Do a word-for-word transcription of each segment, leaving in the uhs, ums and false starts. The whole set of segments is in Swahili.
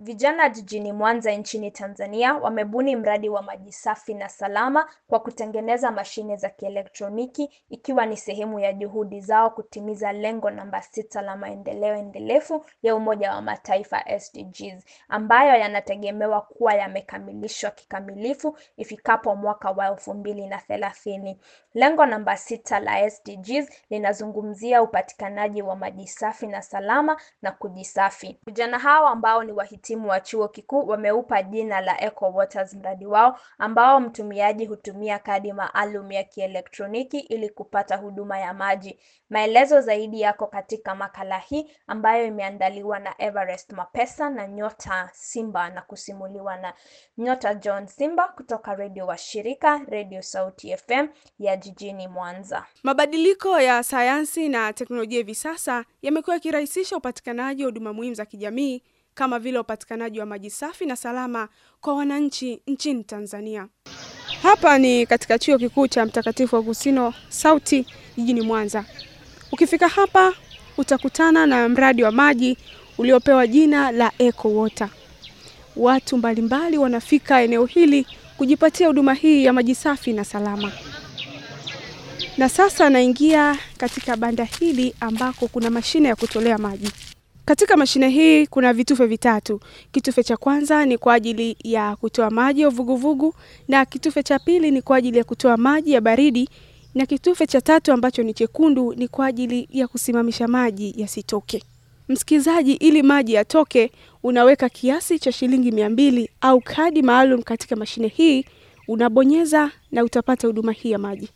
Vijana jijini Mwanza nchini Tanzania wamebuni mradi wa maji safi na salama kwa kutengeneza mashine za kielektroniki, ikiwa ni sehemu ya juhudi zao kutimiza lengo namba sita la maendeleo endelevu ya Umoja wa Mataifa S D Gs, ambayo yanategemewa kuwa yamekamilishwa kikamilifu ifikapo mwaka wa elfu mbili na thelathini. Lengo namba sita la S D Gs linazungumzia upatikanaji wa maji safi na salama na kujisafi. Vijana hao ambao ni wahitimu wa chuo kikuu wameupa jina la Eco Waters mradi wao, ambao mtumiaji hutumia kadi maalum ya kielektroniki ili kupata huduma ya maji. Maelezo zaidi yako katika makala hii ambayo imeandaliwa na Everest Mapesa na Nyota Simba na kusimuliwa na Nyota John Simba kutoka redio wa shirika Radio Sauti F M ya jijini Mwanza. Mabadiliko ya sayansi na teknolojia hivi sasa yamekuwa yakirahisisha upatikanaji wa huduma muhimu za kijamii kama vile upatikanaji wa maji safi na salama kwa wananchi nchini Tanzania. Hapa ni katika chuo kikuu cha Mtakatifu Agustino Sauti jijini Mwanza. Ukifika hapa utakutana na mradi wa maji uliopewa jina la Eco Water. Watu mbalimbali wanafika eneo hili kujipatia huduma hii ya maji safi na salama. Na sasa naingia katika banda hili ambako kuna mashine ya kutolea maji. Katika mashine hii kuna vitufe vitatu. Kitufe cha kwanza ni kwa ajili ya kutoa maji ya vuguvugu, na kitufe cha pili ni kwa ajili ya kutoa maji ya baridi, na kitufe cha tatu ambacho ni chekundu ni kwa ajili ya kusimamisha maji yasitoke. Msikizaji, ili maji yatoke unaweka kiasi cha shilingi mia mbili au kadi maalum katika mashine hii, unabonyeza na utapata huduma hii ya maji.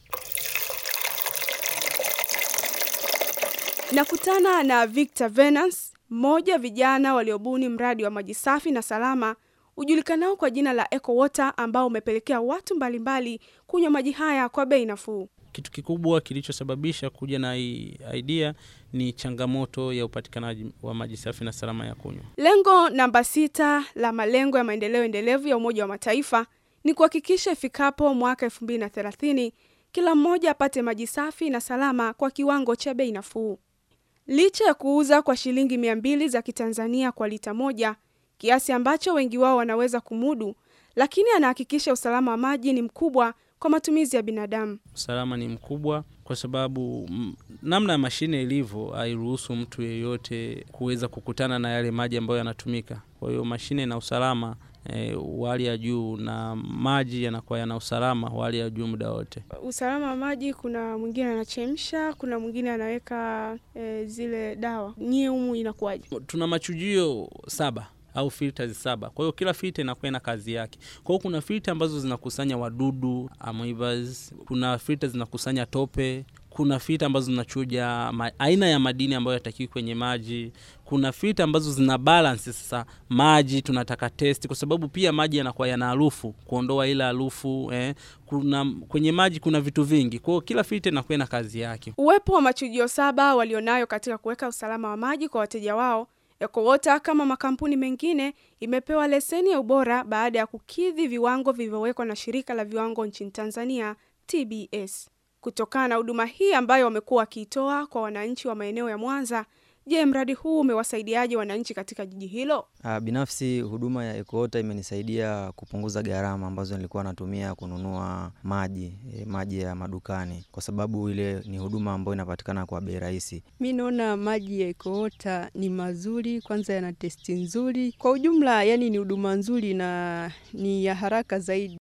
Nakutana na Victor Venance, mmoja vijana waliobuni mradi wa maji safi na salama ujulikanao kwa jina la Eco Water, ambao umepelekea watu mbalimbali kunywa maji haya kwa bei nafuu. Kitu kikubwa kilichosababisha kuja na hii idea ni changamoto ya upatikanaji wa maji safi na salama ya kunywa. Lengo namba sita la malengo ya maendeleo endelevu ya Umoja wa Mataifa ni kuhakikisha ifikapo mwaka elfu mbili na thelathini kila mmoja apate maji safi na salama kwa kiwango cha bei nafuu. Licha ya kuuza kwa shilingi mia mbili za Kitanzania kwa lita moja, kiasi ambacho wengi wao wanaweza kumudu, lakini anahakikisha usalama wa maji ni mkubwa kwa matumizi ya binadamu. Usalama ni mkubwa kwa sababu m, namna ya mashine ilivyo hairuhusu mtu yeyote kuweza kukutana na yale maji ambayo yanatumika. Kwa hiyo mashine na usalama e, wali ya juu, na maji yanakuwa yana usalama wali ya juu muda wote. Usalama wa maji, kuna mwingine anachemsha, kuna mwingine anaweka e, zile dawa. Nyie humu inakuwaje? Tuna machujio saba au filters saba. Kwa hiyo kila filter inakuwa na kazi yake. Kwa hiyo kuna filter ambazo zinakusanya wadudu, amoebas, kuna filter zinakusanya tope, kuna filter ambazo zinachuja ma, aina ya madini ambayo yatakiwi kwenye maji, kuna filter ambazo zina balance sasa maji tunataka test, kwa sababu pia maji yanakuwa yana harufu, kuondoa ile harufu eh. Kuna kwenye maji kuna vitu vingi. Kwa hiyo kila filter inakuwa na kazi yake. Uwepo wa machujio saba walionayo katika kuweka usalama wa maji kwa wateja wao, Eco Water kama makampuni mengine imepewa leseni ya ubora baada ya kukidhi viwango vilivyowekwa na shirika la viwango nchini Tanzania T B S. Kutokana na huduma hii ambayo wamekuwa wakiitoa kwa wananchi wa maeneo ya Mwanza, je, mradi huu umewasaidiaje wananchi katika jiji hilo? Uh, binafsi huduma ya Eco Water imenisaidia kupunguza gharama ambazo nilikuwa natumia kununua maji, eh, maji ya madukani, kwa sababu ile ni huduma ambayo inapatikana kwa bei rahisi. Mimi naona maji ya Eco Water ni mazuri, kwanza yana testi nzuri. Kwa ujumla yani ni huduma nzuri na ni ya haraka zaidi.